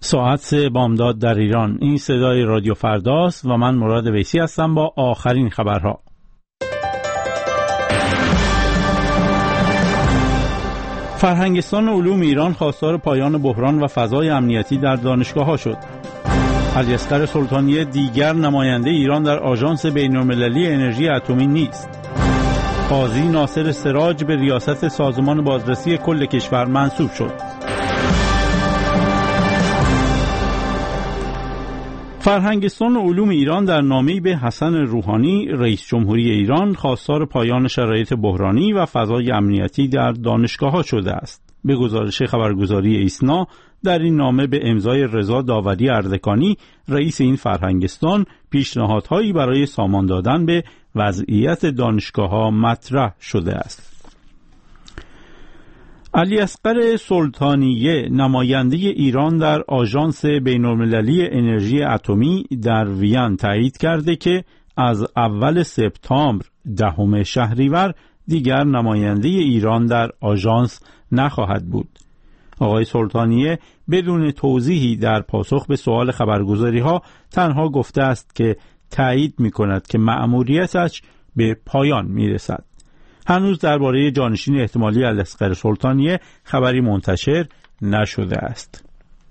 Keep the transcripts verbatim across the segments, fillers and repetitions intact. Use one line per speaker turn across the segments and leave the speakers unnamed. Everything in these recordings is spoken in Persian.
ساعت سه بامداد در ایران. این صدای رادیو فرداست و من مراد ویسی هستم با آخرین خبرها. فرهنگستان علوم ایران خواستار پایان بحران و فضای امنیتی در دانشگاه‌ها شد. علی اصغر سلطانیه دیگر نماینده ایران در آژانس بین‌المللی انرژی اتمی نیست. قاضی ناصر سراج به ریاست سازمان بازرسی کل کشور منصوب شد. فرهنگستان علوم ایران در نامه‌ای به حسن روحانی رئیس جمهوری ایران خواستار پایان شرایط بحرانی و فضای امنیتی در دانشگاه‌ها شده است. به گزارش خبرگزاری ایسنا در این نامه به امضای رضا داوری اردکانی رئیس این فرهنگستان پیشنهادهایی برای سامان دادن به وضعیت دانشگاه‌ها مطرح شده است. علی اصغر سلطانیه نماینده ایران در آژانس بین‌المللی انرژی اتمی در وین تایید کرده که از اول سپتامبر دهم شهریور دیگر نماینده ایران در آژانس نخواهد بود. آقای سلطانیه بدون توضیحی در پاسخ به سوال خبرگزاری‌ها تنها گفته است که تایید می‌کند که مأموریتش به پایان می‌رسد. هنوز درباره جانشین احتمالی علی اصغر سلطانیه خبری منتشر نشده است.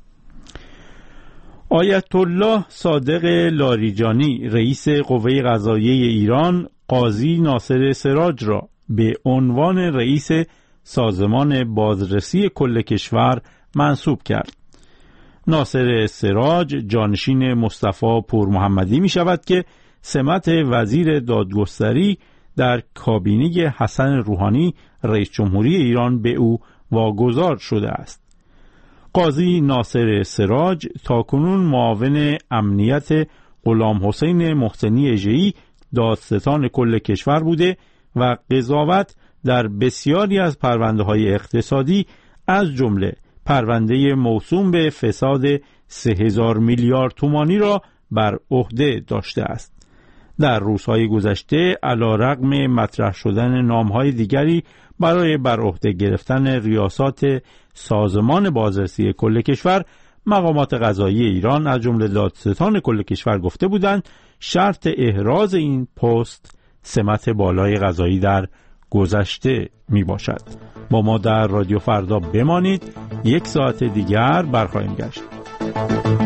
آیت الله صادق لاریجانی رئیس قوه قضاییه ایران قاضی ناصر سراج را به عنوان رئیس سازمان بازرسی کل کشور منصوب کرد. ناصر سراج جانشین مصطفی پور محمدی می شود که سمت وزیر دادگستری در کابینه حسن روحانی رئیس جمهوری ایران به او واگذار شده است. قاضی ناصر سراج تاکنون معاون امنیت غلام حسین محسنی اژه‌ای دادستان کل کشور بوده و قضاوت در بسیاری از پرونده‌های اقتصادی از جمله پرونده موسوم به فساد سه هزار میلیارد تومانی را بر عهده داشته است. در روزهای گذشته علیرغم مطرح شدن نام‌های دیگری برای بر عهده گرفتن ریاست سازمان بازرسی کل کشور، مقامات قضایی ایران از جمله دادستان کل کشور گفته بودند شرط احراز این پست سمت بالای قضایی در گذشته می باشد. با ما در رادیو فردا بمانید، یک ساعت دیگر برخواهیم گشت.